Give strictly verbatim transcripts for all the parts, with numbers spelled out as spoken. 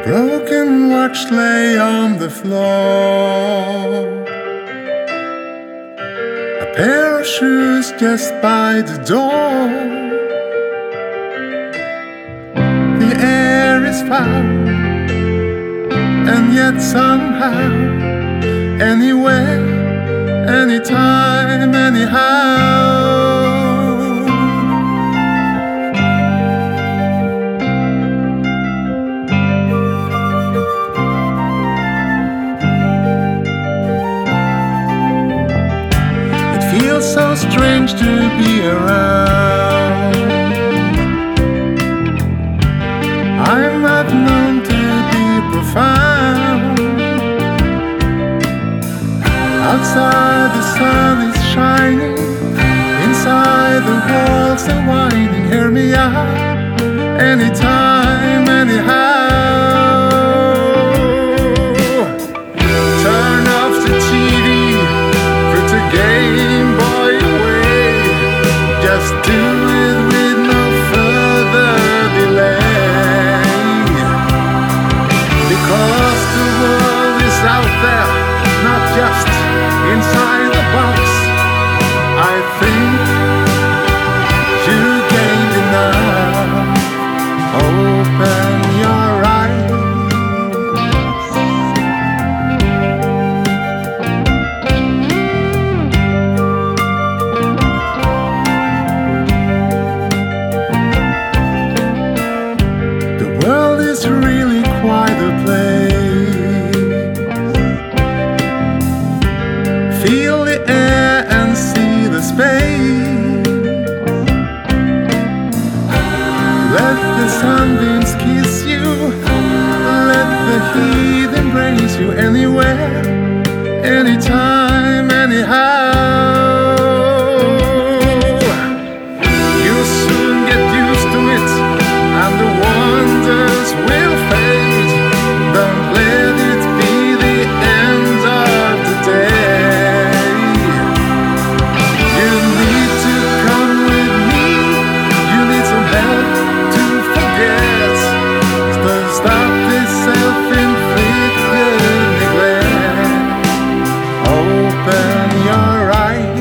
Broken watch lay on the floor, a pair of shoes just by the door. The air is foul, and yet somehow, anywhere, anytime, anyhow, feels so strange to be around. I'm not known to be profound. Outside the sun is shining, inside the walls are whining. Hear me out, anytime, anyhow. Turn off the T V, put the Game Boy away. Just do it with no further delay, because the world is out there, not just inside the box. I think you gained enough. Open your eyes. The world is really quite a place. Feel the air and see the space. Let the sunbeams kiss you, let the heat embrace you. Anywhere, anytime, anyhow. You'll soon get used to it, and the wonders will fade. Don't let it be the end of the day. You need to come with me, you need some help to forget. So stop this self-inflicted neglect. Open your eyes.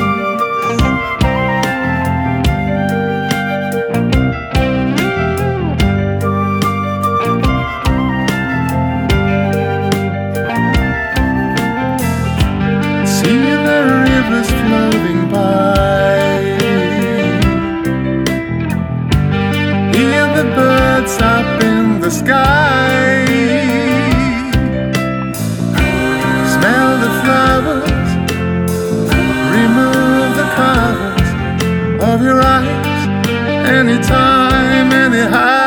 See the rivers floating by, hear the birds up in the sky, smell the flowers, remove the covers of your eyes, anytime, anyhow.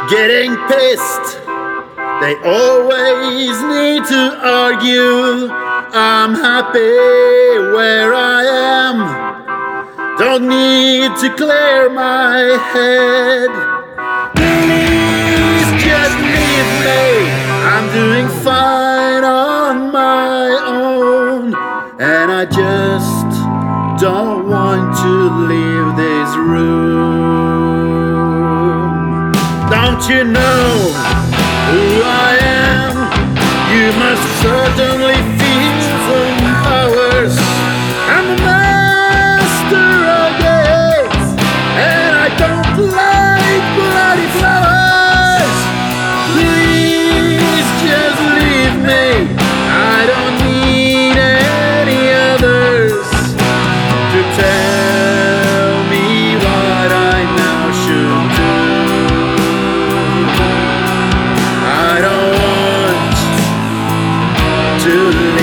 getting pissed. They always need to argue. I'm happy where I am. Don't need to clear my head. Please just leave me. I'm doing fine on my own, and I just don't want to leave this room. Don't you know who I am? You must certainly feel some powers. I'm the master of games, and I don't like bloody flowers. Please just leave me. I don't need any others to tell me what I now should do. I don't want to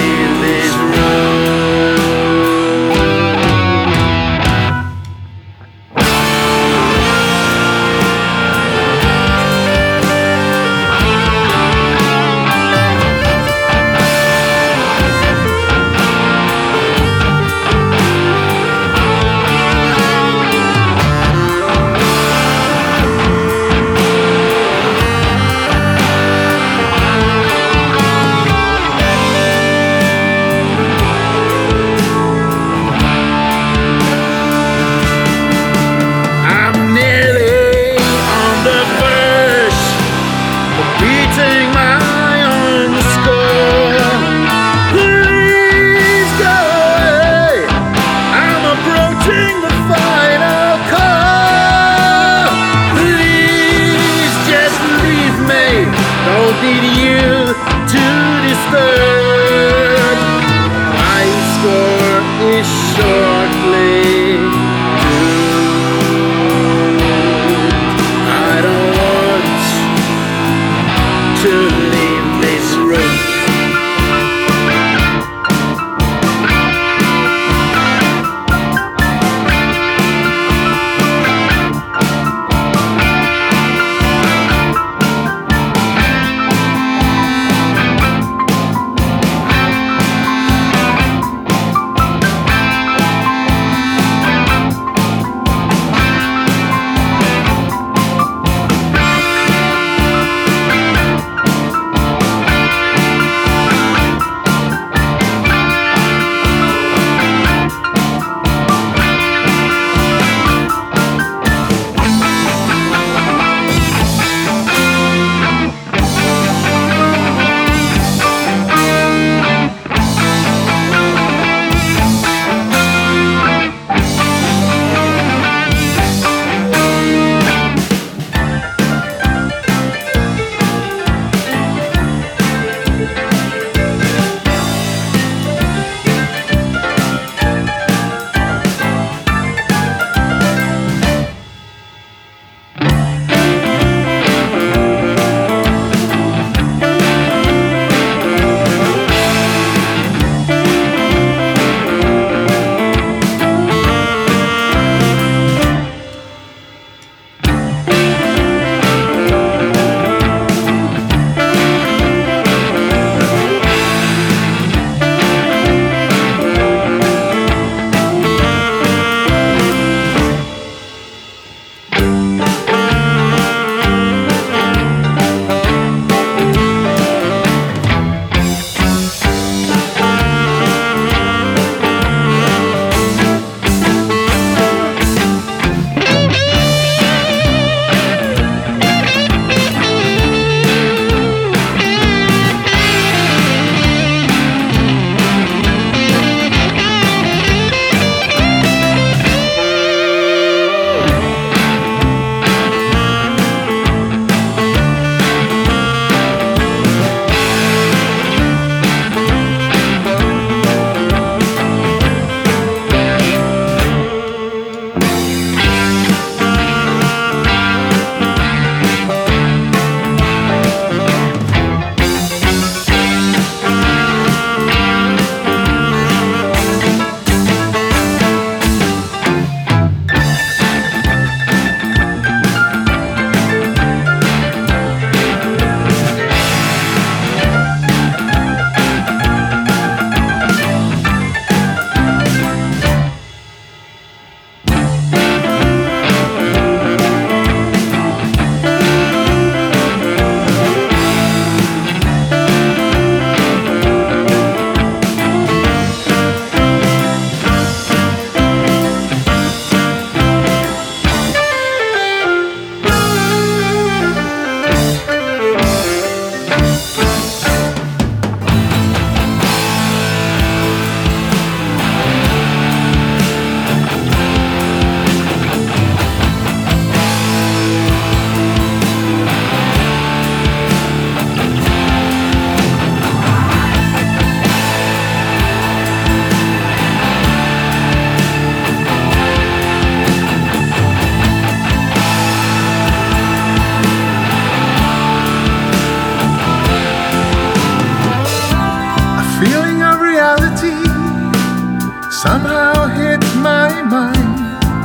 somehow hit my mind.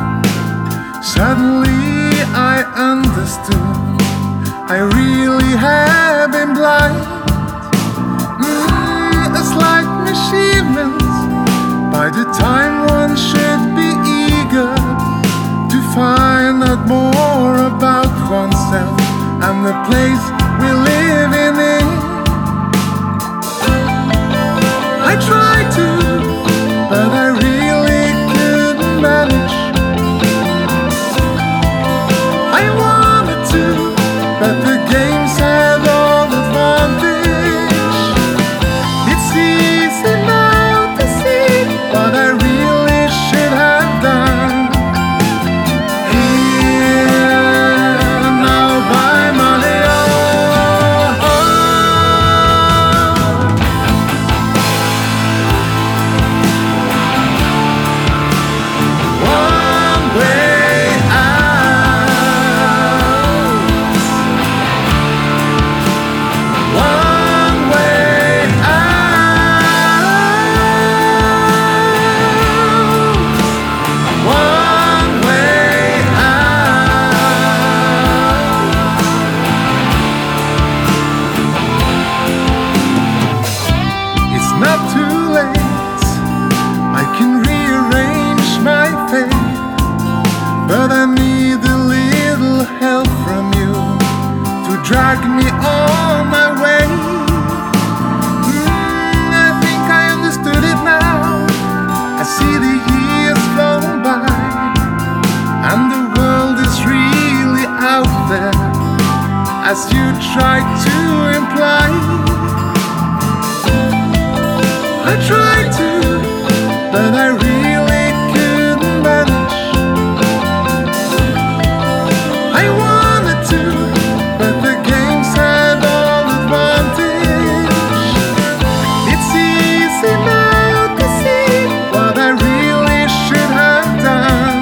Suddenly I understood I really have been blind. Mm, it's like achievements. By the time one should be eager to find out more about oneself and the place we live in. I tried to, but I really couldn't manage. I wanted to, but the games had all advantage. It's easy now to see what I really should have done. Here now by my not too late, I can rearrange my fate, but I need a little help from you to drag me on my way. mm, I think I understood it now. I see the years flown by, and the world is really out there, as you tried to imply. I tried to, but I really couldn't manage. I wanted to, but the games had all advantage. It's easy now to see what I really should have done.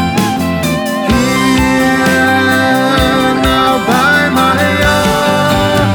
Here now by my own.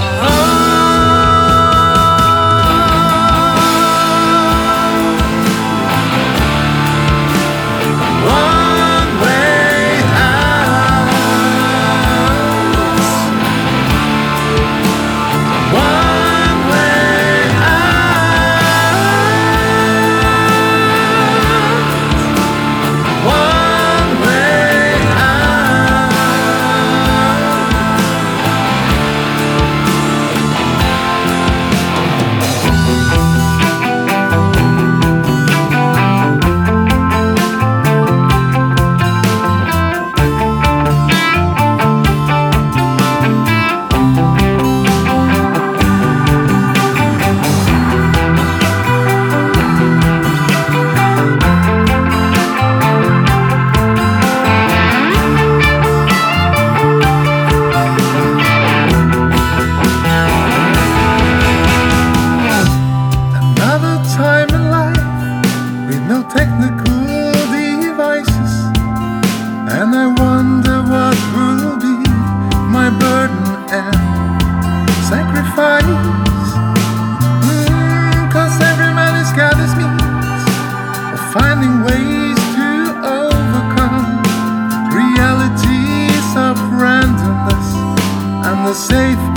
Time in life with no technical devices, and I wonder what will be my burden and sacrifice. mm, Cause every man has got his means of finding ways to overcome realities of randomness and the safe